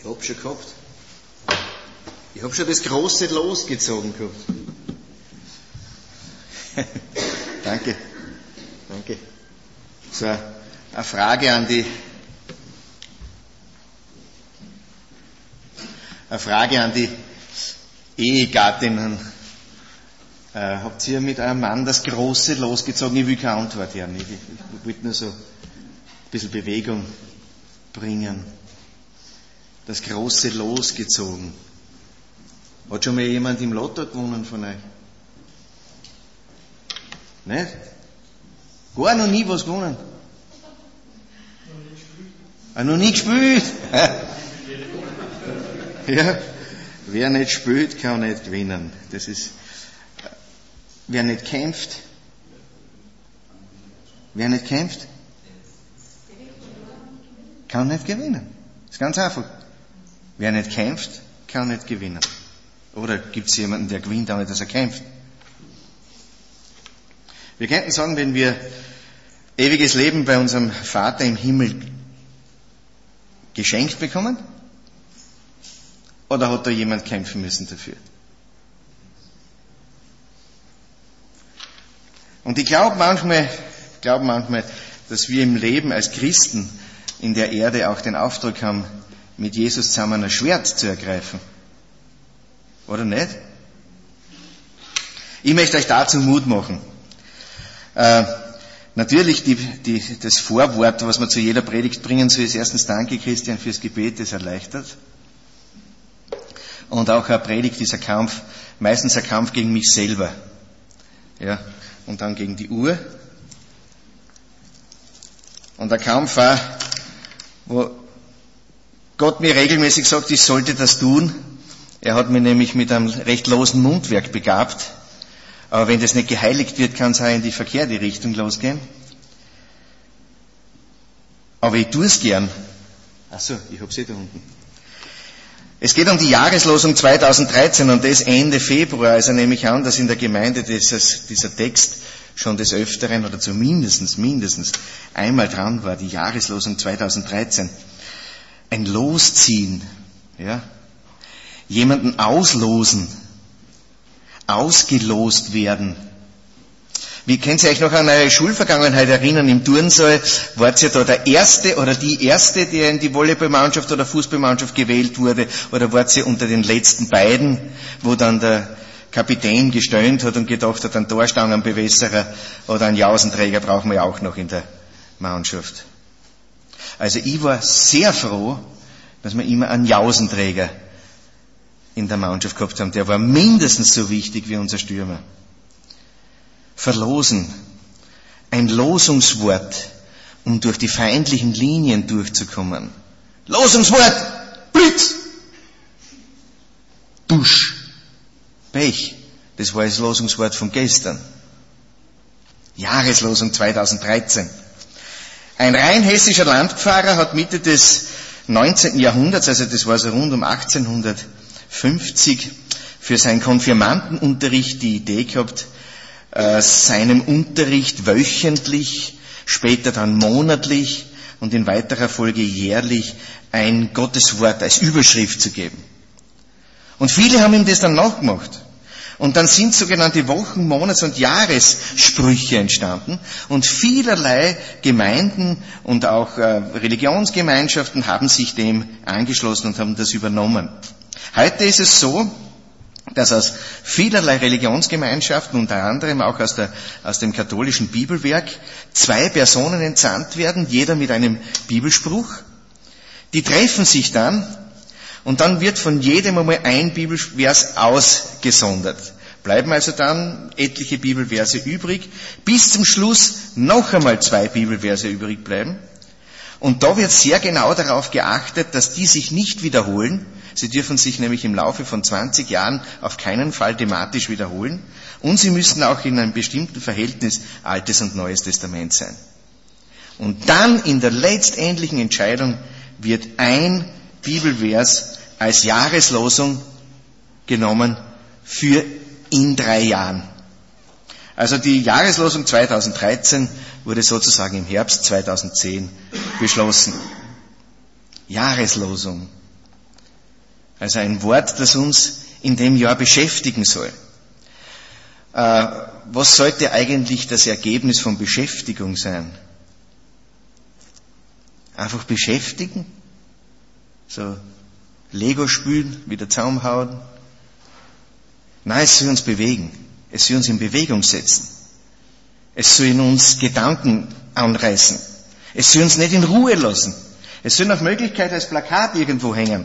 Ich hab schon gehabt. Ich hab schon das große Los gezogen gehabt. Danke. So, eine Frage an die Ehegattinnen. Habt ihr mit eurem Mann das große Los gezogen? Ich will keine Antwort hören. Ich wollte nur so ein bisschen Bewegung bringen. Das große Los gezogen. Hat schon mal jemand im Lotto gewonnen von euch? Nicht? Gar noch nie was gewonnen? Noch nie gespielt? Ja, wer nicht spielt, kann nicht gewinnen. Das ist, wer nicht kämpft, kann nicht gewinnen. Das ist ganz einfach. Wer nicht kämpft, kann nicht gewinnen. Oder gibt es jemanden, der gewinnt, ohne dass er kämpft? Wir könnten sagen, wenn wir ewiges Leben bei unserem Vater im Himmel geschenkt bekommen, oder hat da jemand kämpfen müssen dafür? Und ich glaube manchmal, dass wir im Leben als Christen in der Erde auch den Auftrag haben, mit Jesus zusammen ein Schwert zu ergreifen. Oder nicht? Ich möchte euch dazu Mut machen. Natürlich das Vorwort, was man zu jeder Predigt bringen soll, ist erstens danke Christian fürs Gebet, das erleichtert. Und auch eine Predigt ist ein Kampf, meistens ein Kampf gegen mich selber. Ja, und dann gegen die Uhr. Und ein Kampf auch, wo Gott mir regelmäßig sagt, ich sollte das tun. Er hat mich nämlich mit einem recht losen Mundwerk begabt. Aber wenn das nicht geheiligt wird, kann es auch in die verkehrte Richtung losgehen. Aber ich tue es gern. Ach so, ich hab's da unten. Es geht um die Jahreslosung 2013 und das Ende Februar. Also nehme ich an, dass in der Gemeinde dieser Text schon des Öfteren oder zumindest mindestens einmal dran war, die Jahreslosung 2013. Ein Losziehen, ja. Jemanden auslosen, ausgelost werden. Wie könnt ihr euch noch an eure Schulvergangenheit erinnern? Im Turnsaal wart ihr da der Erste oder die Erste, der in die Volleyballmannschaft oder Fußballmannschaft gewählt wurde? Oder wart ihr unter den letzten beiden, wo dann der Kapitän gestöhnt hat und gedacht hat, einen Torstangenbewässerer oder einen Jausenträger brauchen wir auch noch in der Mannschaft. Also ich war sehr froh, dass wir immer einen Jausenträger in der Mannschaft gehabt haben. Der war mindestens so wichtig wie unser Stürmer. Verlosen. Ein Losungswort, um durch die feindlichen Linien durchzukommen. Losungswort! Blitz! Dusch! Pech! Das war das Losungswort von gestern. Jahreslosung 2013. Ein rein hessischer Landpfarrer hat Mitte des 19. Jahrhunderts, also das war so rund um 1850, für seinen Konfirmandenunterricht die Idee gehabt, seinem Unterricht wöchentlich, später dann monatlich und in weiterer Folge jährlich ein Gotteswort als Überschrift zu geben. Und viele haben ihm das dann nachgemacht. Und dann sind sogenannte Wochen-, Monats- und Jahressprüche entstanden und vielerlei Gemeinden und auch Religionsgemeinschaften haben sich dem angeschlossen und haben das übernommen. Heute ist es so, dass aus vielerlei Religionsgemeinschaften, unter anderem auch aus dem katholischen Bibelwerk, 2 Personen entsandt werden, jeder mit einem Bibelspruch. Die treffen sich dann und dann wird von jedem einmal ein Bibelvers ausgesondert. Bleiben also dann etliche Bibelverse übrig, bis zum Schluss noch einmal 2 Bibelverse übrig bleiben. Und da wird sehr genau darauf geachtet, dass die sich nicht wiederholen. Sie dürfen sich nämlich im Laufe von 20 Jahren auf keinen Fall thematisch wiederholen. Und sie müssen auch in einem bestimmten Verhältnis Altes und Neues Testament sein. Und dann in der letztendlichen Entscheidung wird ein Bibelvers als Jahreslosung genommen für in 3 Jahren. Also die Jahreslosung 2013 wurde sozusagen im Herbst 2010 beschlossen. Jahreslosung. Also ein Wort, das uns in dem Jahr beschäftigen soll. Was sollte eigentlich das Ergebnis von Beschäftigung sein? Einfach beschäftigen? So Lego spielen, wieder zusammenhauen? Nein, es soll uns bewegen. Es soll uns in Bewegung setzen. Es soll in uns Gedanken anreißen. Es soll uns nicht in Ruhe lassen. Es soll nach Möglichkeit als Plakat irgendwo hängen.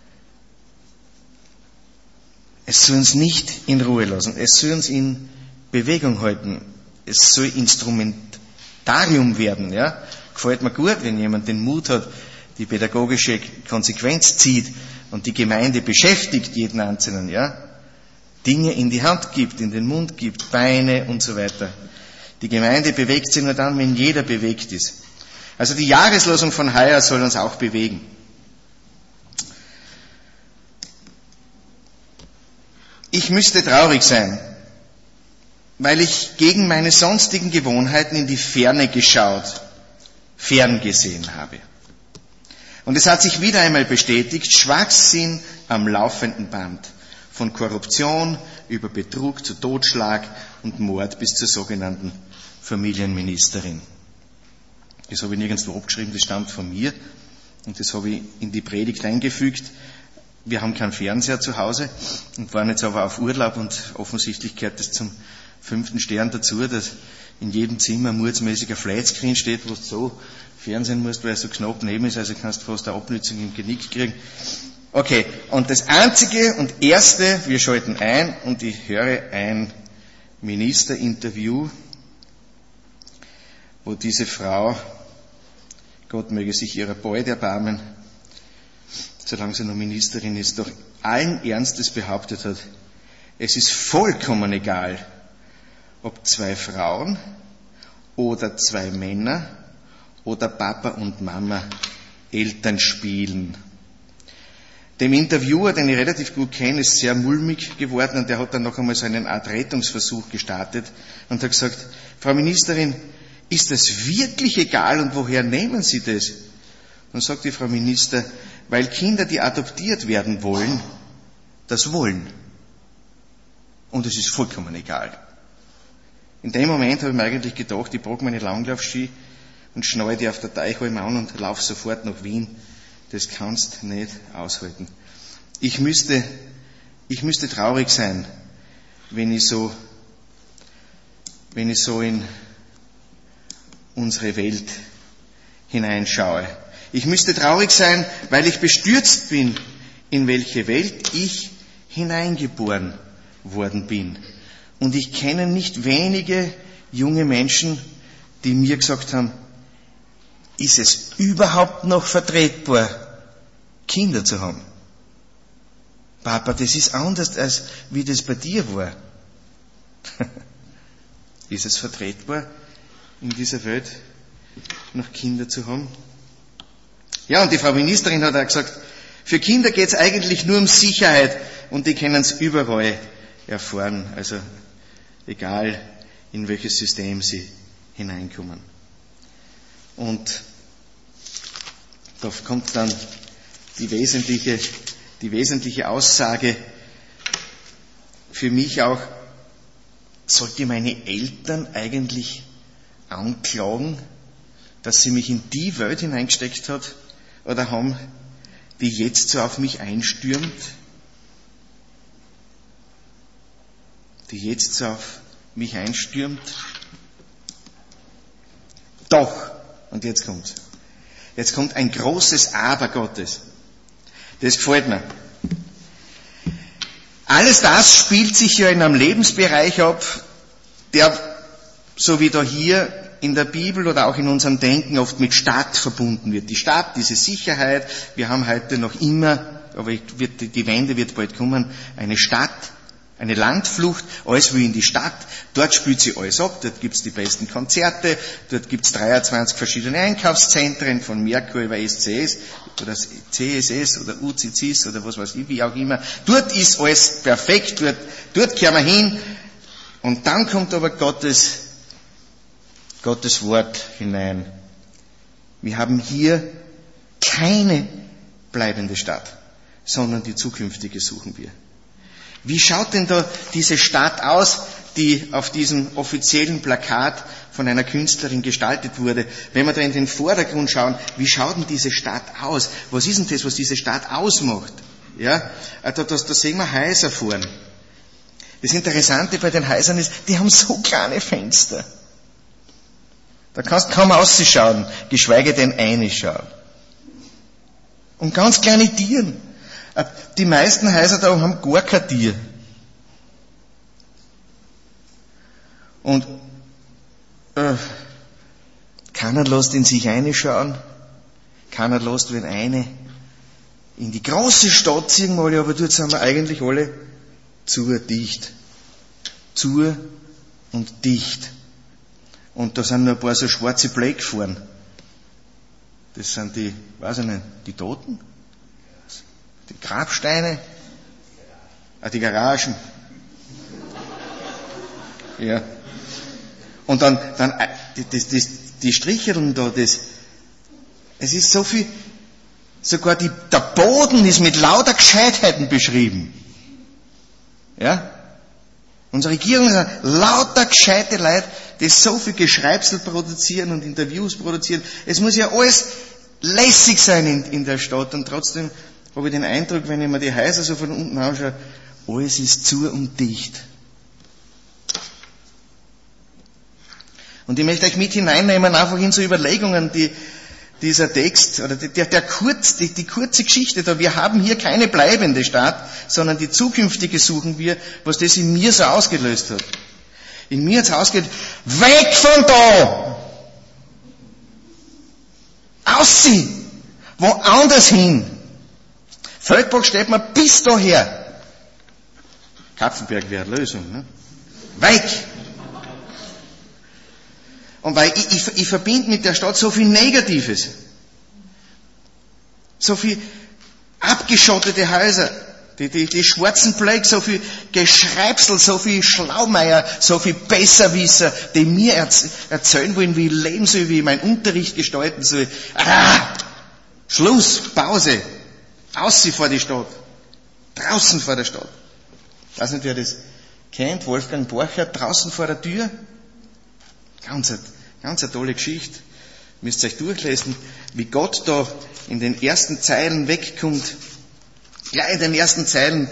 Es soll uns nicht in Ruhe lassen. Es soll uns in Bewegung halten. Es soll Instrumentarium werden. Ja? Gefällt mir gut, wenn jemand den Mut hat, die pädagogische Konsequenz zieht und die Gemeinde beschäftigt, jeden Einzelnen. Ja? Dinge in die Hand gibt, in den Mund gibt, Beine und so weiter. Die Gemeinde bewegt sich nur dann, wenn jeder bewegt ist. Also die Jahreslosung von heuer soll uns auch bewegen. Ich müsste traurig sein, weil ich gegen meine sonstigen Gewohnheiten in die Ferne geschaut, ferngesehen habe. Und es hat sich wieder einmal bestätigt, Schwachsinn am laufenden Band. Von Korruption über Betrug zu Totschlag und Mord bis zur sogenannten Familienministerin. Das habe ich nirgendwo abgeschrieben, das stammt von mir und das habe ich in die Predigt eingefügt. Wir haben keinen Fernseher zu Hause und waren jetzt aber auf Urlaub und offensichtlich gehört das zum 5. Stern dazu, dass in jedem Zimmer mordsmäßig ein Flatscreen steht, wo du so fernsehen musst, weil es so knapp neben ist, also kannst du fast eine Abnützung im Genick kriegen. Okay, und das Einzige und Erste, wir schalten ein und ich höre ein Ministerinterview, wo diese Frau, Gott möge sich ihrer bald erbarmen, solange sie noch Ministerin ist, doch allen Ernstes behauptet hat, es ist vollkommen egal, ob 2 Frauen oder 2 Männer oder Papa und Mama Eltern spielen. Dem Interviewer, den ich relativ gut kenne, ist sehr mulmig geworden und der hat dann noch einmal so eine Art Rettungsversuch gestartet und hat gesagt, Frau Ministerin, ist das wirklich egal und woher nehmen Sie das? Dann sagt die Frau Minister, weil Kinder, die adoptiert werden wollen, das wollen. Und es ist vollkommen egal. In dem Moment habe ich mir eigentlich gedacht, ich packe meine Langlaufski und schneide die auf der Teichhalm an und laufe sofort nach Wien. Das kannst nicht aushalten. Ich müsste traurig sein, wenn ich so in unsere Welt hineinschaue. Ich müsste traurig sein, weil ich bestürzt bin, in welche Welt ich hineingeboren worden bin. Und ich kenne nicht wenige junge Menschen, die mir gesagt haben, ist es überhaupt noch vertretbar, Kinder zu haben? Papa, das ist anders, als wie das bei dir war. Ist es vertretbar, in dieser Welt noch Kinder zu haben? Ja, und die Frau Ministerin hat auch gesagt, für Kinder geht es eigentlich nur um Sicherheit und die können es überall erfahren, also egal in welches System sie hineinkommen. Und da kommt dann die wesentliche Aussage für mich auch, sollte meine Eltern eigentlich anklagen, dass sie mich in die Welt hineingesteckt hat, oder haben die jetzt so auf mich einstürmt? Die jetzt so auf mich einstürmt? Doch, und jetzt kommt's. Jetzt kommt ein großes Aber Gottes. Das gefällt mir. Alles das spielt sich ja in einem Lebensbereich ab, der, so wie da hier in der Bibel oder auch in unserem Denken oft mit Stadt verbunden wird. Die Stadt, diese Sicherheit, wir haben heute noch immer, aber die Wende wird bald kommen, eine Stadt, eine Landflucht, alles wie in die Stadt, dort spielt sich alles ab, dort gibt's die besten Konzerte, dort gibt's 23 verschiedene Einkaufszentren, von Merkur über SCS oder CSS oder UCCs oder was weiß ich, wie auch immer. Dort ist alles perfekt, dort kehren wir hin und dann kommt aber Gottes Wort hinein. Wir haben hier keine bleibende Stadt, sondern die zukünftige suchen wir. Wie schaut denn da diese Stadt aus, die auf diesem offiziellen Plakat von einer Künstlerin gestaltet wurde? Wenn wir da in den Vordergrund schauen, wie schaut denn diese Stadt aus? Was ist denn das, was diese Stadt ausmacht? Ja, da sehen wir Häuser vorn. Das Interessante bei den Häusern ist, die haben so kleine Fenster. Da kannst du kaum rausschauen, geschweige denn reinschauen. Und ganz kleine Tieren. Die meisten Häuser da haben gar kein Tier. Und keiner lässt in sich reinschauen, keiner lässt wen eine in die große Stadt ziehen wir alle, aber dort sind wir eigentlich alle zu dicht. Zu und dicht. Und da sind noch ein paar so schwarze Blöcke gefahren. Das sind die, weiß ich nicht, die Toten? Die Grabsteine? Die Garagen. Ja. Und dann die Stricheln da, es ist so viel, sogar der Boden ist mit lauter Gescheitheiten beschrieben. Ja? Unsere Regierung sind lauter gescheite Leute, die so viel Geschreibsel produzieren und Interviews produzieren. Es muss ja alles lässig sein in der Stadt und trotzdem habe ich den Eindruck, wenn ich mir die Häuser so von unten anschaue, alles ist zu und dicht. Und ich möchte euch mit hineinnehmen, einfach in so Überlegungen, dieser Text, oder die kurze Geschichte da, wir haben hier keine bleibende Stadt, sondern die zukünftige suchen wir, was das in mir so ausgelöst hat. In mir hat's ausgelöst, weg von da! Aussie! Woanders hin! Feldberg steht mir bis daher. Kapfenberg wäre eine Lösung, ne? Weg! Und weil ich verbinde mit der Stadt so viel Negatives. So viel abgeschottete Häuser, die schwarzen Blöcke, so viel Geschreibsel, so viel Schlaumeier, so viel Besserwisser, die mir erzählen wollen, wie ich leben soll, wie ich meinen Unterricht gestalten soll. Schluss, Pause, außen vor die Stadt, draußen vor der Stadt. Ich weiß nicht, wer das kennt, Wolfgang Borchert, draußen vor der Tür. Ganz eine tolle Geschichte. Müsst ihr euch durchlesen, wie Gott da in den ersten Zeilen wegkommt. Gleich in den ersten Zeilen.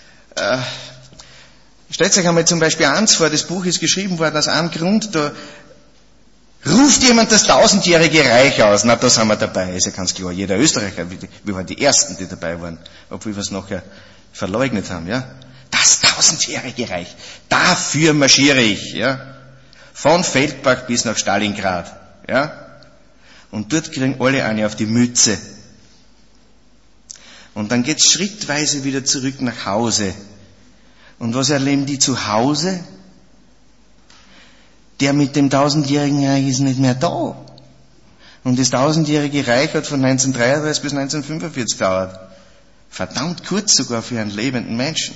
Stellt euch einmal zum Beispiel eins vor, das Buch ist geschrieben worden aus einem Grund, da ruft jemand das 1000-jährige Reich aus. Na, da sind wir dabei, ist ja ganz klar. Jeder Österreicher, wir waren die Ersten, die dabei waren, obwohl wir es nachher verleugnet haben, ja. Das 1000-jährige Reich, dafür marschiere ich, ja. Von Feldberg bis nach Stalingrad, ja. Und dort kriegen alle eine auf die Mütze. Und dann geht's schrittweise wieder zurück nach Hause. Und was erleben die zu Hause? Der mit dem 1000-jährigen Reich ist nicht mehr da. Und das 1000-jährige Reich hat von 1933 bis 1945 gedauert. Verdammt kurz sogar für einen lebenden Menschen.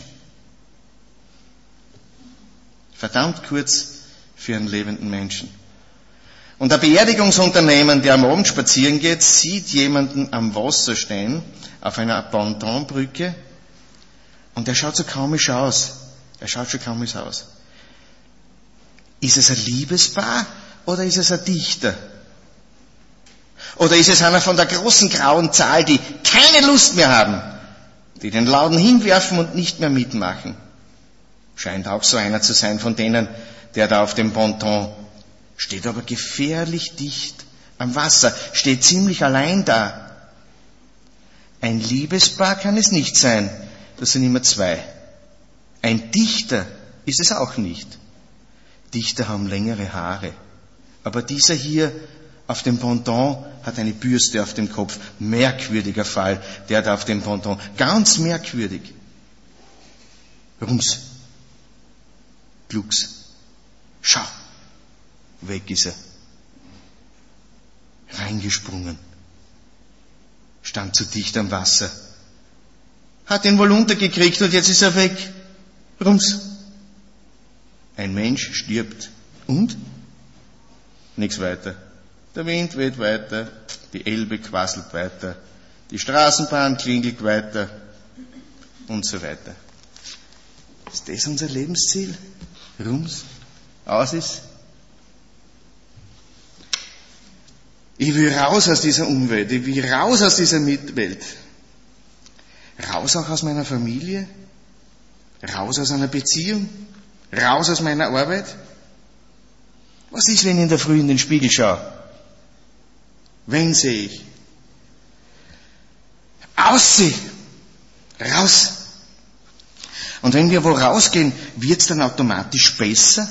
Verdammt kurz für einen lebenden Menschen. Und ein Beerdigungsunternehmen, der am Abend spazieren geht, sieht jemanden am Wasser stehen, auf einer Pontonbrücke, und der schaut so komisch aus. Er schaut schon komisch aus. Ist es ein Liebespaar oder ist es ein Dichter? Oder ist es einer von der großen grauen Zahl, die keine Lust mehr haben, die den Laden hinwerfen und nicht mehr mitmachen? Scheint auch so einer zu sein von denen, der da auf dem Ponton steht, aber gefährlich dicht am Wasser, steht ziemlich allein da. Ein Liebespaar kann es nicht sein, das sind immer zwei. Ein Dichter ist es auch nicht. Dichter haben längere Haare, aber dieser hier auf dem Ponton hat eine Bürste auf dem Kopf. Merkwürdiger Fall, der da auf dem Ponton, ganz merkwürdig. Rums. Glucks. Schau, weg ist er. Reingesprungen. Stand zu dicht am Wasser. Hat ihn wohl untergekriegt und jetzt ist er weg. Rums. Ein Mensch stirbt. Und? Nichts weiter. Der Wind weht weiter, die Elbe quasselt weiter, die Straßenbahn klingelt weiter, und so weiter. Ist das unser Lebensziel? Rums? Aus ist? Ich will raus aus dieser Umwelt, ich will raus aus dieser Mitwelt. Raus auch aus meiner Familie, raus aus einer Beziehung, raus aus meiner Arbeit. Was ist, wenn ich in der Früh in den Spiegel schaue? Wen sehe ich? Aussehen, raus. Und wenn wir wo rausgehen, wird's dann automatisch besser?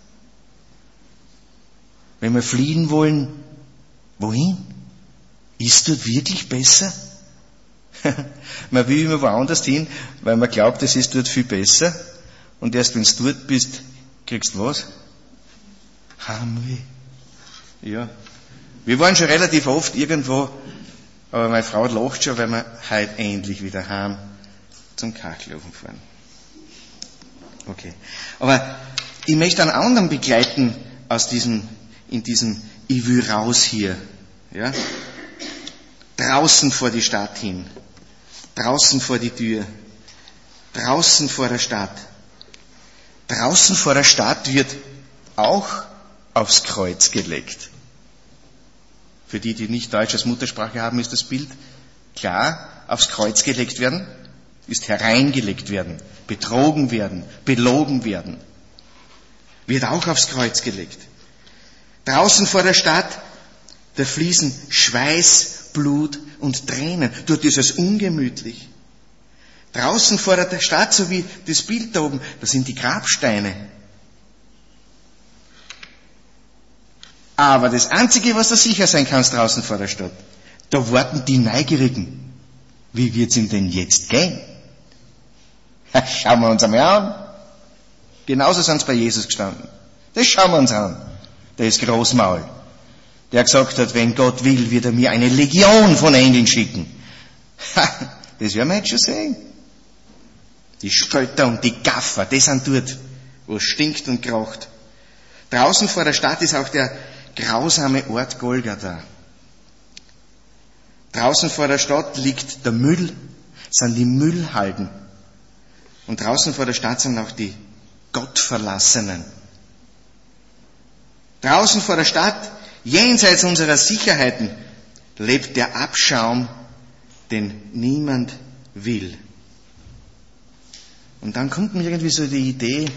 Wenn wir fliehen wollen, wohin? Ist dort wirklich besser? Man will immer woanders hin, weil man glaubt, es ist dort viel besser. Und erst wenn du dort bist, kriegst du was? Heimweh. Ja. Wir waren schon relativ oft irgendwo, aber meine Frau lacht schon, weil wir heute endlich wieder heim zum Kachelofen fahren. Okay. Aber ich möchte einen anderen begleiten in diesem Ich will raus hier. Ja? Draußen vor die Stadt hin. Draußen vor die Tür. Draußen vor der Stadt. Draußen vor der Stadt wird auch aufs Kreuz gelegt. Für die, die nicht Deutsch als Muttersprache haben, ist das Bild klar. Aufs Kreuz gelegt werden, ist hereingelegt werden, betrogen werden, belogen werden. Wird auch aufs Kreuz gelegt. Draußen vor der Stadt, da fließen Schweiß, Blut und Tränen. Dort ist es ungemütlich. Draußen vor der Stadt, so wie das Bild da oben, da sind die Grabsteine. Aber das Einzige, was da sicher sein kann, ist draußen vor der Stadt. Da warten die Neugierigen. Wie wird's ihm denn jetzt gehen? Schauen wir uns einmal an. Genauso sind sie bei Jesus gestanden. Das schauen wir uns an. Der ist Großmaul. Der gesagt hat, wenn Gott will, wird er mir eine Legion von Engeln schicken. Das werden wir jetzt schon sehen. Die Spötter und die Gaffer, die sind dort, wo es stinkt und krocht. Draußen vor der Stadt ist auch der grausame Ort Golgatha. Draußen vor der Stadt liegt der Müll, sind die Müllhalden. Und draußen vor der Stadt sind auch die Gottverlassenen. Draußen vor der Stadt, jenseits unserer Sicherheiten, lebt der Abschaum, den niemand will. Und dann kommt mir irgendwie so die Idee,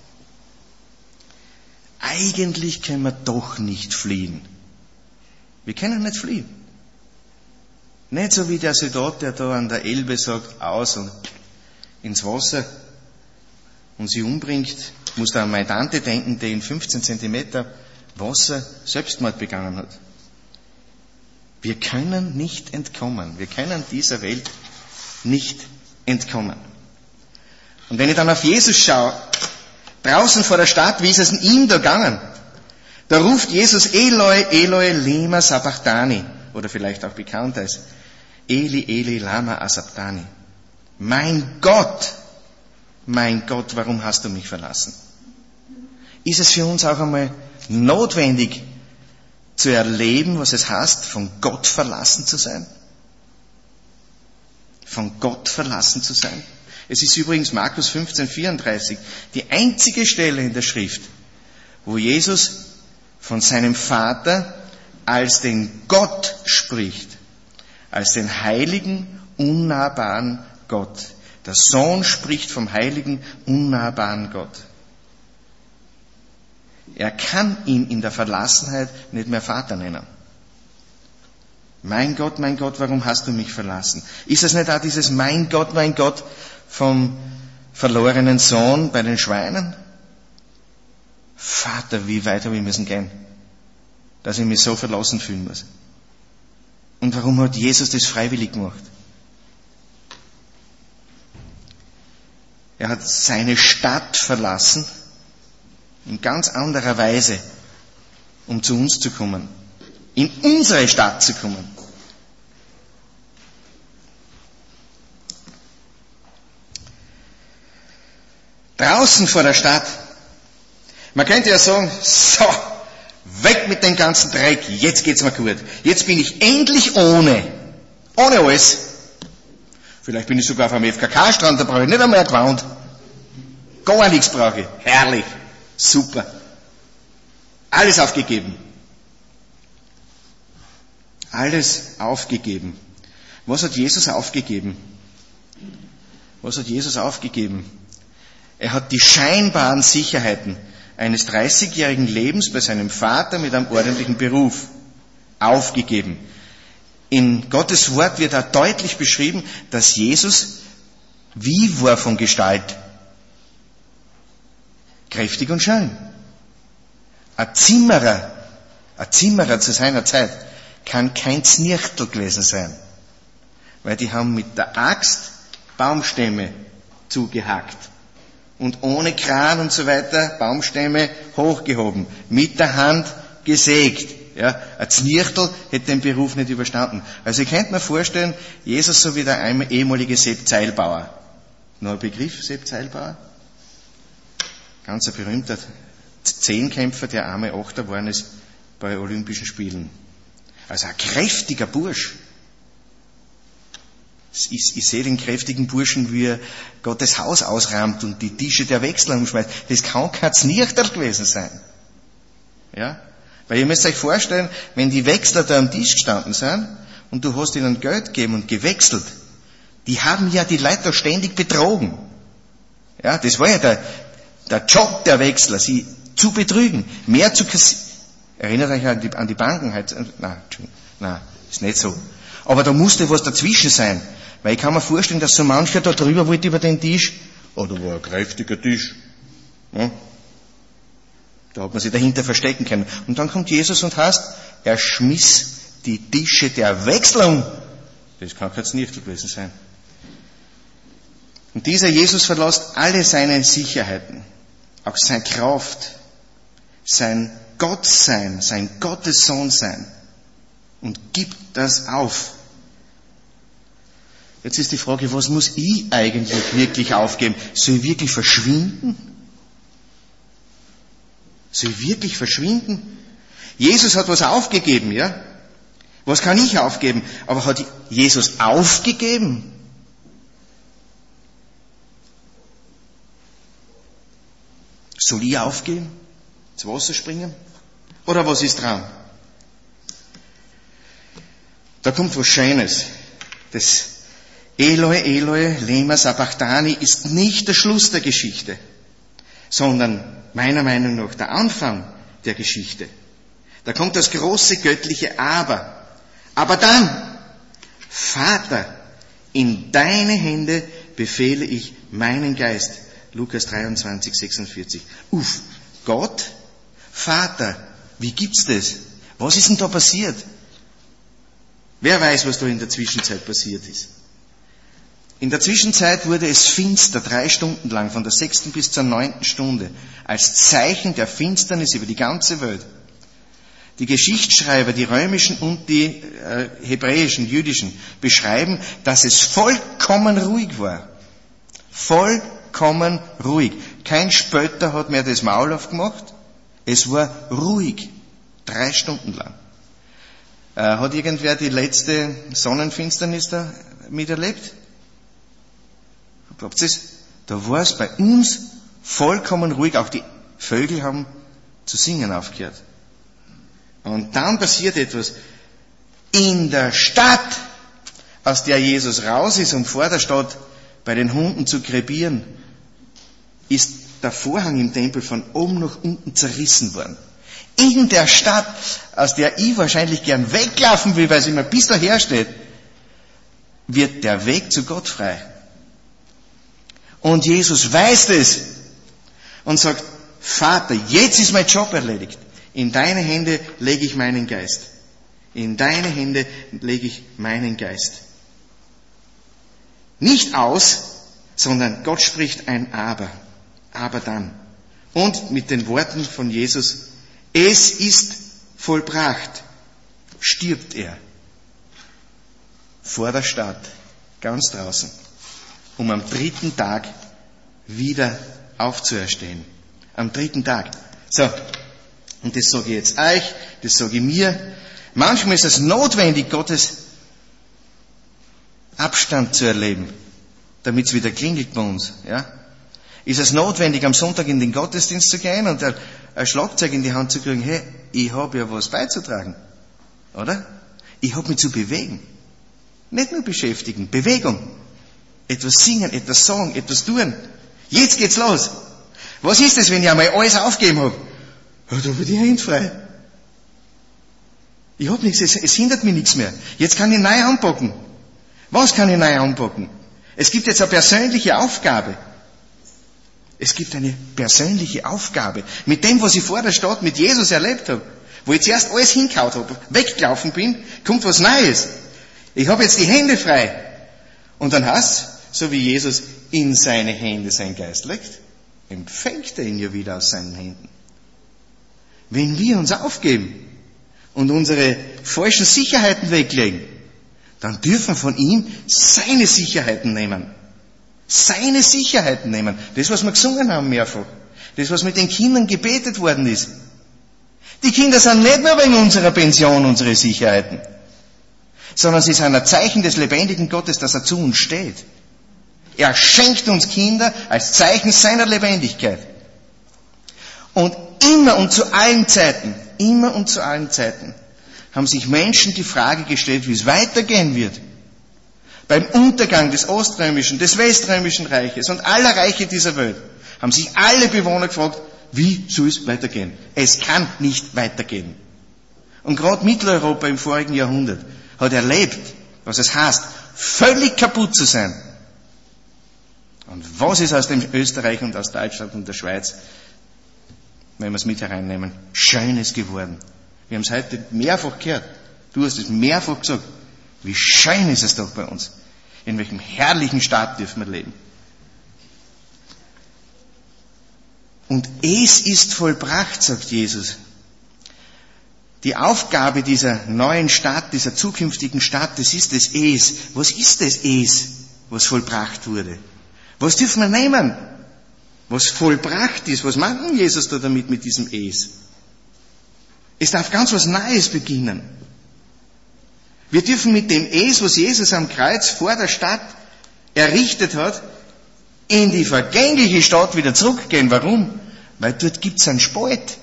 eigentlich können wir doch nicht fliehen. Wir können nicht fliehen. Nicht so wie der Soldat, der da an der Elbe sagt, aus und ins Wasser und sie umbringt. Ich muss da an meine Tante denken, die in 15 Zentimeter Wasser Selbstmord begangen hat. Wir können nicht entkommen. Wir können dieser Welt nicht entkommen. Und wenn ich dann auf Jesus schaue, draußen vor der Stadt, wie ist es in ihm da gegangen? Da ruft Jesus Eloi, Eloi, lema sabachthani. Oder vielleicht auch bekannt als Eli, Eli, lama asabthani. Mein Gott, warum hast du mich verlassen? Ist es für uns auch einmal notwendig zu erleben, was es heißt, von Gott verlassen zu sein? Von Gott verlassen zu sein? Es ist übrigens Markus 15,34 die einzige Stelle in der Schrift, wo Jesus von seinem Vater als den Gott spricht, als den heiligen, unnahbaren Gott. Der Sohn spricht vom heiligen, unnahbaren Gott. Er kann ihn in der Verlassenheit nicht mehr Vater nennen. Mein Gott, warum hast du mich verlassen? Ist es nicht auch dieses mein Gott, vom verlorenen Sohn bei den Schweinen? Vater, wie weit habe ich müssen gehen, dass ich mich so verlassen fühlen muss? Und warum hat Jesus das freiwillig gemacht? Er hat seine Stadt verlassen, in ganz anderer Weise, um zu uns zu kommen, in unsere Stadt zu kommen. Draußen vor der Stadt. Man könnte ja sagen, so, weg mit dem ganzen Dreck, jetzt geht's mir gut. Jetzt bin ich endlich ohne alles, Vielleicht bin ich sogar auf einem FKK-Strand, da brauche ich nicht einmal ein Gewand. Gar nichts brauche ich. Herrlich. Super. Alles aufgegeben. Alles aufgegeben. Was hat Jesus aufgegeben? Was hat Jesus aufgegeben? Er hat die scheinbaren Sicherheiten eines 30-jährigen Lebens bei seinem Vater mit einem ordentlichen Beruf aufgegeben. In Gottes Wort wird auch deutlich beschrieben, dass Jesus wie war von Gestalt? Kräftig und schön. Ein Zimmerer zu seiner Zeit kann kein Znirchtel gewesen sein. Weil die haben mit der Axt Baumstämme zugehackt. Und ohne Kran und so weiter Baumstämme hochgehoben. Mit der Hand gesägt. Ja, ein Znirchtel hätte den Beruf nicht überstanden. Also ihr könnt mir vorstellen, Jesus so wie der ehemalige Sepp Zeilbauer. Noch ein Begriff, Sepp Zeilbauer? Ganz ein berühmter Zehnkämpfer, der einmal Achter geworden ist bei Olympischen Spielen. Also ein kräftiger Bursch. Ich sehe den kräftigen Burschen, wie er Gottes Haus ausrahmt und die Tische der Wechsler umschmeißt. Das kann kein Znirchtel gewesen sein. Ja? Weil ihr müsst euch vorstellen, wenn die Wechsler da am Tisch gestanden sind und du hast ihnen Geld gegeben und gewechselt, die haben ja die Leute da ständig betrogen. Ja, das war ja der Job der Wechsler, sie zu betrügen, mehr zu kassieren. Erinnert euch an die Banken heute? Nein, ist nicht so. Aber da musste was dazwischen sein. Weil ich kann mir vorstellen, dass so mancher da drüber wollte über den Tisch. Oh, da war ein kräftiger Tisch. Ja? Da hat man sich dahinter verstecken können. Und dann kommt Jesus und heißt, er schmiss die Tische der Wechsler um. Das kann kein Znirchtel gewesen sein. Und dieser Jesus verlässt alle seine Sicherheiten, auch seine Kraft, sein Gottsein, sein Gottessohn sein und gibt das auf. Jetzt ist die Frage, was muss ich eigentlich wirklich aufgeben? Soll ich wirklich verschwinden? Soll ich wirklich verschwinden? Jesus hat was aufgegeben, ja? Was kann ich aufgeben? Aber hat Jesus aufgegeben? Soll ich aufgeben? Ins Wasser springen? Oder was ist dran? Da kommt was Schönes. Das Eloi, Eloi, lema sabachthani ist nicht der Schluss der Geschichte, sondern meiner Meinung nach der Anfang der Geschichte. Da kommt das große göttliche Aber. Aber dann, Vater, in deine Hände befehle ich meinen Geist. Lukas 23, 46. Gott, Vater, wie gibt's das? Was ist denn da passiert? Wer weiß, was da in der Zwischenzeit passiert ist? In der Zwischenzeit wurde es finster, 3 Stunden lang, von der 6. bis zur 9. Stunde, als Zeichen der Finsternis über die ganze Welt. Die Geschichtsschreiber, die römischen und die hebräischen, jüdischen, beschreiben, dass es vollkommen ruhig war. Vollkommen ruhig. Kein Spötter hat mehr das Maul aufgemacht. Es war ruhig. 3 Stunden lang. Hat irgendwer die letzte Sonnenfinsternis da miterlebt? Glaubt ihr es? Da war es bei uns vollkommen ruhig. Auch die Vögel haben zu singen aufgehört. Und dann passiert etwas. In der Stadt, aus der Jesus raus ist, um vor der Stadt bei den Hunden zu krepieren, ist der Vorhang im Tempel von oben nach unten zerrissen worden. In der Stadt, aus der ich wahrscheinlich gern weglaufen will, weil sie immer bis daher steht, wird der Weg zu Gott frei. Und Jesus weiß das und sagt, Vater, jetzt ist mein Job erledigt. In deine Hände lege ich meinen Geist. In deine Hände lege ich meinen Geist. Nicht aus, sondern Gott spricht ein Aber. Aber dann. Und mit den Worten von Jesus, es ist vollbracht, stirbt er. Vor der Stadt, ganz draußen, um am 3. Tag wieder aufzuerstehen. Am 3. Tag. So, und das sage ich jetzt euch, das sage ich mir. Manchmal ist es notwendig, Gottes Abstand zu erleben, damit es wieder klingelt bei uns? Ja? Ist es notwendig, am Sonntag in den Gottesdienst zu gehen und ein Schlagzeug in die Hand zu kriegen? Hey, ich habe ja was beizutragen. Oder? Ich habe mich zu bewegen. Nicht nur beschäftigen, Bewegung. Etwas singen, etwas sagen, etwas tun. Jetzt geht's los. Was ist es, wenn ich einmal alles aufgeben habe? Ja, da wird die Hände frei. Ich habe nichts, es hindert mich nichts mehr. Jetzt kann ich neu anpacken. Was kann ich neu anpacken? Es gibt jetzt eine persönliche Aufgabe. Es gibt eine persönliche Aufgabe. Mit dem, was ich vor der Stadt mit Jesus erlebt habe, wo ich zuerst alles hingehauen habe, weggelaufen bin, kommt was Neues. Ich habe jetzt die Hände frei. Und dann heißt es, so wie Jesus in seine Hände seinen Geist legt, empfängt er ihn ja wieder aus seinen Händen. Wenn wir uns aufgeben und unsere falschen Sicherheiten weglegen, dann dürfen wir von ihm seine Sicherheiten nehmen. Seine Sicherheiten nehmen. Das, was wir gesungen haben mehrfach. Das, was mit den Kindern gebetet worden ist. Die Kinder sind nicht nur wegen unserer Pension unsere Sicherheiten, sondern sie sind ein Zeichen des lebendigen Gottes, dass er zu uns steht. Er schenkt uns Kinder als Zeichen seiner Lebendigkeit. Und immer und zu allen Zeiten haben sich Menschen die Frage gestellt, wie es weitergehen wird. Beim Untergang des Oströmischen, des Weströmischen Reiches und aller Reiche dieser Welt haben sich alle Bewohner gefragt, wie soll es weitergehen? Es kann nicht weitergehen. Und gerade Mitteleuropa im vorigen Jahrhundert hat erlebt, was es heißt, völlig kaputt zu sein. Und was ist aus dem Österreich und aus Deutschland und der Schweiz, wenn wir es mit hereinnehmen, Schönes geworden? Wir haben es heute mehrfach gehört. Du hast es mehrfach gesagt. Wie schön ist es doch bei uns. In welchem herrlichen Staat dürfen wir leben. Und es ist vollbracht, sagt Jesus. Die Aufgabe dieser neuen Stadt, dieser zukünftigen Stadt, das ist das Es. Was ist das Es, was vollbracht wurde? Was dürfen wir nehmen? Was vollbracht ist? Was meint denn Jesus da damit mit diesem Es? Es darf ganz was Neues beginnen. Wir dürfen mit dem Es, was Jesus am Kreuz vor der Stadt errichtet hat, in die vergängliche Stadt wieder zurückgehen. Warum? Weil dort gibt's einen Spalt.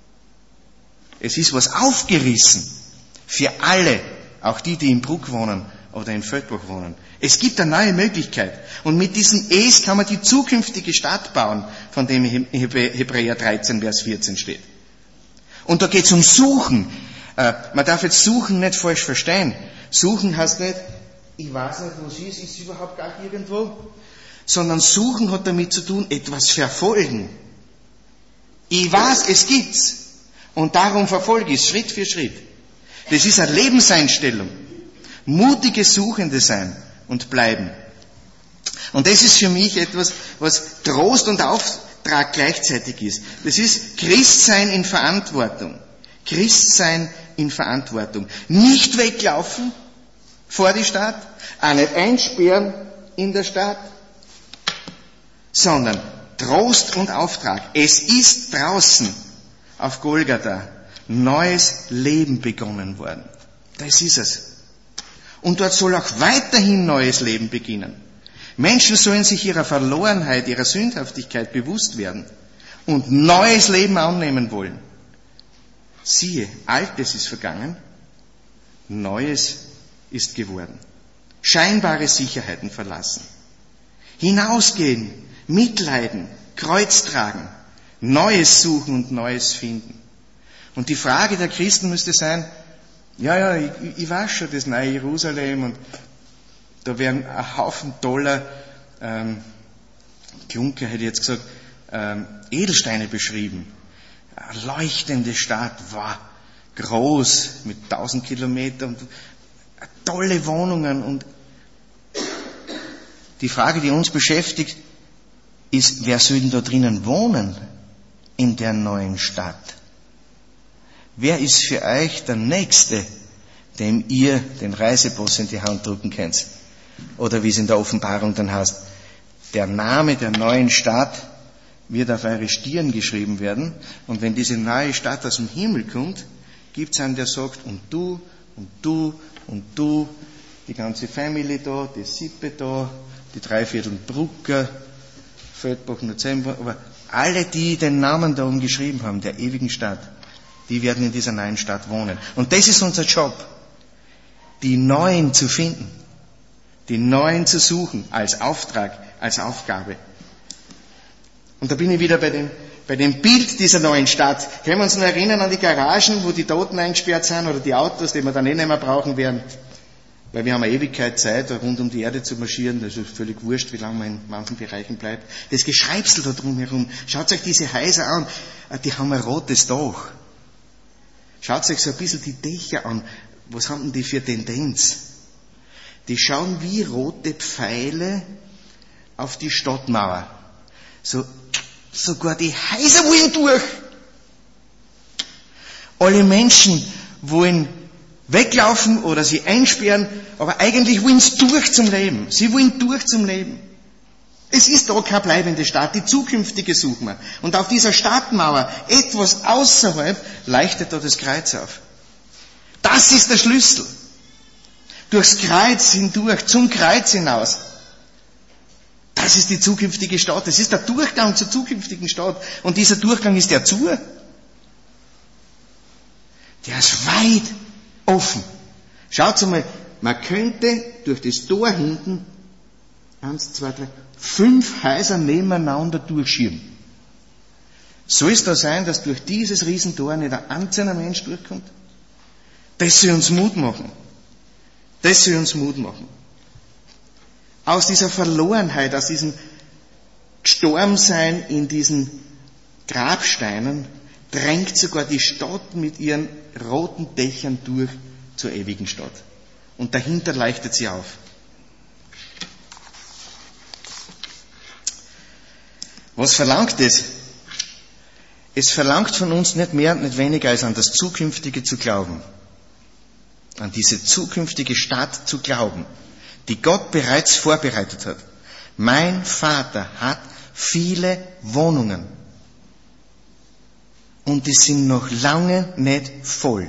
Es ist was aufgerissen. Für alle, auch die im Bruck wohnen oder in Feldbach wohnen. Es gibt eine neue Möglichkeit. Und mit diesem Es kann man die zukünftige Stadt bauen, von dem in Hebräer 13, Vers 14 steht. Und da geht's um Suchen. Man darf jetzt Suchen nicht falsch verstehen. Suchen heißt nicht, ich weiß nicht, wo es ist überhaupt gar irgendwo. Sondern Suchen hat damit zu tun, etwas verfolgen. Ich weiß, es gibt's. Und darum verfolge ich es Schritt für Schritt. Das ist eine Lebenseinstellung. Mutige Suchende sein und bleiben. Und das ist für mich etwas, was Trost und Auftrag gleichzeitig ist. Das ist Christsein in Verantwortung. Christsein in Verantwortung. Nicht weglaufen vor die Stadt, auch nicht einsperren in der Stadt, sondern Trost und Auftrag. Es ist draußen auf Golgatha neues Leben begonnen worden. Das ist es. Und dort soll auch weiterhin neues Leben beginnen. Menschen sollen sich ihrer Verlorenheit, ihrer Sündhaftigkeit bewusst werden und neues Leben annehmen wollen. Siehe, Altes ist vergangen, Neues ist geworden. Scheinbare Sicherheiten verlassen. Hinausgehen, mitleiden, Kreuz tragen, Neues suchen und Neues finden. Und die Frage der Christen müsste sein, ich weiß schon das neue Jerusalem und da werden ein Haufen toller, Klunker hätte ich jetzt gesagt, Edelsteine beschrieben. Eine leuchtende Stadt, war groß, mit 1000 Kilometern, und tolle Wohnungen. Und die Frage, die uns beschäftigt, ist, wer soll denn da drinnen wohnen in der neuen Stadt? Wer ist für euch der Nächste, dem ihr den Reisepass in die Hand drücken könnt? Oder wie es in der Offenbarung dann heißt, der Name der neuen Stadt wird auf eure Stirn geschrieben werden. Und wenn diese neue Stadt aus dem Himmel kommt, gibt es einen, der sagt, und du, und du, und du, die ganze Family da, die Sippe da, die 3/4 Brucker, Feldbach, Nozember, aber alle, die den Namen da umgeschrieben haben, der ewigen Stadt, die werden in dieser neuen Stadt wohnen. Und das ist unser Job, die Neuen zu finden, die Neuen zu suchen, als Auftrag, als Aufgabe. Und da bin ich wieder bei dem Bild dieser neuen Stadt. Können wir uns noch erinnern an die Garagen, wo die Toten eingesperrt sind, oder die Autos, die wir dann nicht mehr brauchen werden? Weil wir haben eine Ewigkeit Zeit, da rund um die Erde zu marschieren. Das ist völlig wurscht, wie lange man in manchen Bereichen bleibt. Das Geschreibsel da drumherum. Schaut euch diese Häuser an. Die haben ein rotes Dach. Schaut euch so ein bisschen die Dächer an. Was haben denn die für Tendenz? Die schauen wie rote Pfeile auf die Stadtmauer. Sogar die Häuser wollen durch. Alle Menschen wollen weglaufen oder sie einsperren, aber eigentlich wollen sie durch zum Leben. Sie wollen durch zum Leben. Es ist da keine bleibende Stadt, die zukünftige suchen wir. Und auf dieser Stadtmauer, etwas außerhalb, leuchtet da das Kreuz auf. Das ist der Schlüssel. Durchs Kreuz hindurch, zum Kreuz hinaus. Das ist die zukünftige Stadt. Das ist der Durchgang zur zukünftigen Stadt. Und dieser Durchgang ist ja zu. Der ist weit offen. Schaut mal, man könnte durch das Tor hinten 1, 2, 3, 5 Häuser nebeneinander durchschieben. Soll es da sein, dass durch dieses Riesentor nicht ein einzelner Mensch durchkommt? Das soll uns Mut machen. Das soll uns Mut machen. Aus dieser Verlorenheit, aus diesem Gestorbensein in diesen Grabsteinen drängt sogar die Stadt mit ihren roten Dächern durch zur ewigen Stadt. Und dahinter leuchtet sie auf. Was verlangt es? Es verlangt von uns nicht mehr und nicht weniger als an das Zukünftige zu glauben. An diese zukünftige Stadt zu glauben, die Gott bereits vorbereitet hat. Mein Vater hat viele Wohnungen. Und die sind noch lange nicht voll.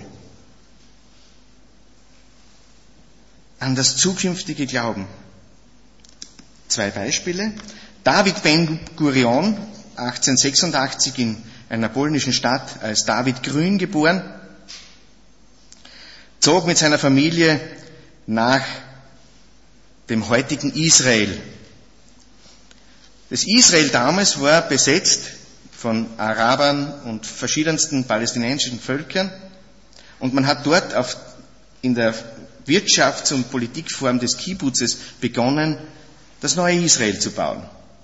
An das zukünftige Glauben. 2 Beispiele. David Ben-Gurion, 1886 in einer polnischen Stadt als David Grün geboren, zog mit seiner Familie nach dem heutigen Israel. Das Israel damals war besetzt von Arabern und verschiedensten palästinensischen Völkern und man hat dort in der Wirtschafts- und Politikform des Kibbutzes begonnen, das neue Israel zu bauen.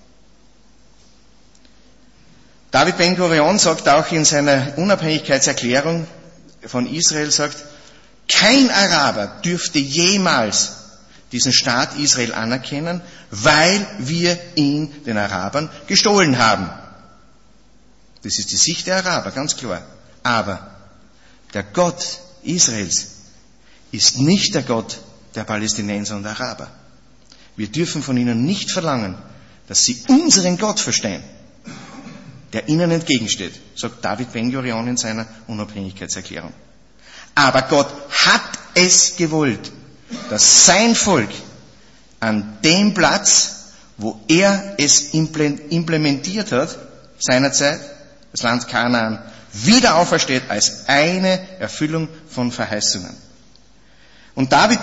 David Ben-Gurion sagt auch in seiner Unabhängigkeitserklärung von Israel, sagt, kein Araber dürfte jemals diesen Staat Israel anerkennen, weil wir ihn den Arabern gestohlen haben. Das ist die Sicht der Araber, ganz klar. Aber der Gott Israels ist nicht der Gott der Palästinenser und Araber. Wir dürfen von ihnen nicht verlangen, dass sie unseren Gott verstehen, der ihnen entgegensteht, sagt David Ben-Gurion in seiner Unabhängigkeitserklärung. Aber Gott hat es gewollt, dass sein Volk an dem Platz, wo er es implementiert hat, seinerzeit, das Land Kanaan, wieder aufersteht als eine Erfüllung von Verheißungen. Und David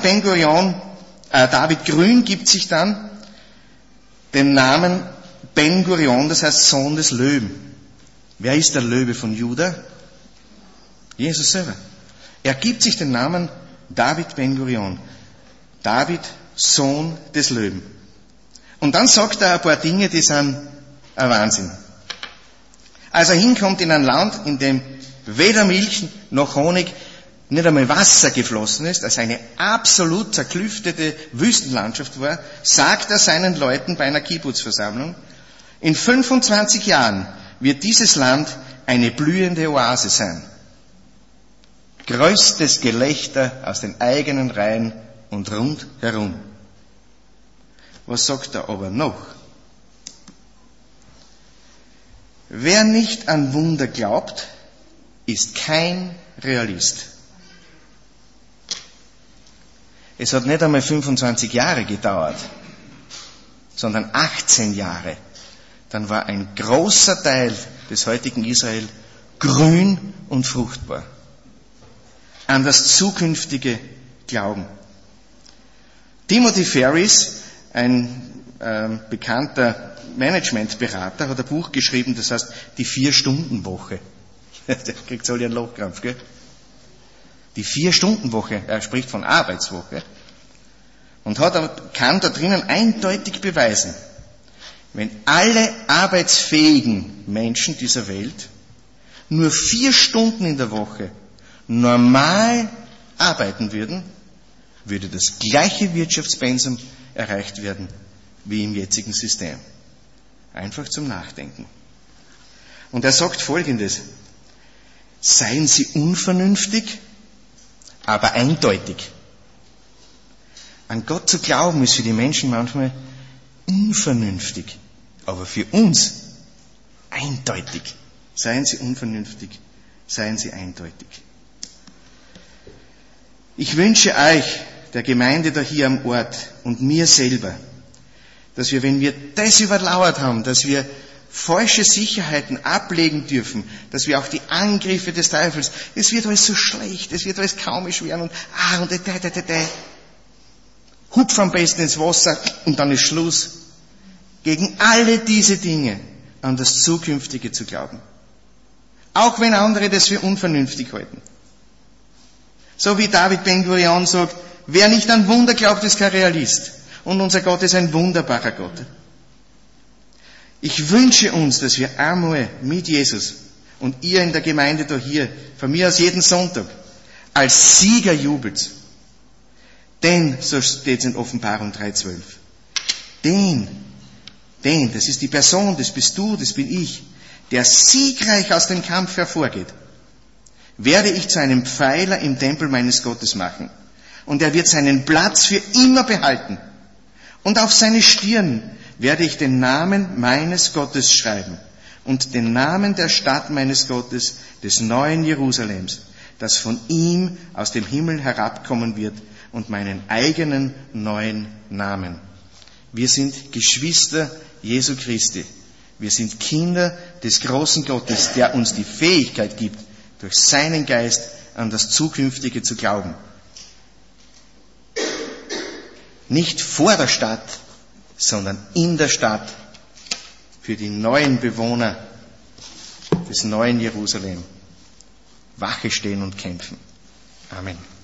Grün gibt sich dann den Namen Ben-Gurion, das heißt Sohn des Löwen. Wer ist der Löwe von Juda? Jesus selber. Er gibt sich den Namen David Ben-Gurion. David, Sohn des Löwen. Und dann sagt er ein paar Dinge, die sind ein Wahnsinn. Als er hinkommt in ein Land, in dem weder Milch noch Honig, nicht einmal Wasser geflossen ist, also eine absolut zerklüftete Wüstenlandschaft war, sagt er seinen Leuten bei einer Kibbutzversammlung, in 25 Jahren wird dieses Land eine blühende Oase sein. Größtes Gelächter aus den eigenen Reihen und rundherum. Was sagt er aber noch? Wer nicht an Wunder glaubt, ist kein Realist. Es hat nicht einmal 25 Jahre gedauert, sondern 18 Jahre. Dann war ein großer Teil des heutigen Israel grün und fruchtbar. An das zukünftige Glauben. Timothy Ferris, ein bekannter Managementberater, hat ein Buch geschrieben, das heißt die 4-Stunden-Woche. Der kriegt so einen Lochkrampf, gell? Die 4-Stunden-Woche, er spricht von Arbeitswoche, und kann da drinnen eindeutig beweisen, wenn alle arbeitsfähigen Menschen dieser Welt nur 4 Stunden in der Woche normal arbeiten würden, würde das gleiche Wirtschaftspensum erreicht werden wie im jetzigen System. Einfach zum Nachdenken. Und er sagt Folgendes: Seien Sie unvernünftig, aber eindeutig. An Gott zu glauben ist für die Menschen manchmal unvernünftig, aber für uns eindeutig. Seien Sie unvernünftig, seien Sie eindeutig. Ich wünsche euch, der Gemeinde da hier am Ort und mir selber, dass wir, wenn wir das überlauert haben, dass wir falsche Sicherheiten ablegen dürfen, dass wir auch die Angriffe des Teufels, es wird alles so schlecht, es wird alles komisch werden und hupf am besten ins Wasser und dann ist Schluss. Gegen alle diese Dinge an das Zukünftige zu glauben. Auch wenn andere das für unvernünftig halten. So wie David Ben-Gurion sagt, wer nicht an Wunder glaubt, ist kein Realist. Und unser Gott ist ein wunderbarer Gott. Ich wünsche uns, dass wir einmal mit Jesus und ihr in der Gemeinde da hier, von mir aus jeden Sonntag, als Sieger jubelt. Denn, so steht es in Offenbarung 3,12, den, das ist die Person, das bist du, das bin ich, der siegreich aus dem Kampf hervorgeht, werde ich zu einem Pfeiler im Tempel meines Gottes machen. Und er wird seinen Platz für immer behalten. Und auf seine Stirn werde ich den Namen meines Gottes schreiben und den Namen der Stadt meines Gottes, des neuen Jerusalems, das von ihm aus dem Himmel herabkommen wird, und meinen eigenen neuen Namen. Wir sind Geschwister Jesu Christi. Wir sind Kinder des großen Gottes, der uns die Fähigkeit gibt, durch seinen Geist an das Zukünftige zu glauben. Nicht vor der Stadt, sondern in der Stadt für die neuen Bewohner des neuen Jerusalem Wache stehen und kämpfen. Amen.